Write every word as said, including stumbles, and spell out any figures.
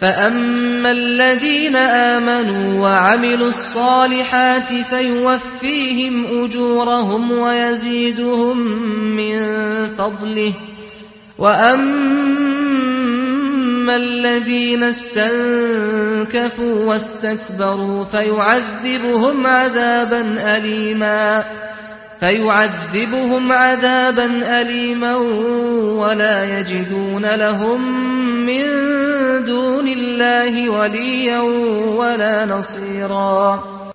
فأما الذين آمنوا وعملوا الصالحات فيوفيهم أجورهم ويزيدهم من فضله، وأما الذين استنكفوا واستكبروا فيعذبهم عذابا أليما فيعذبهم عذابا أليما ولا يجدون لهم من دون الله وليا ولا نصيرا.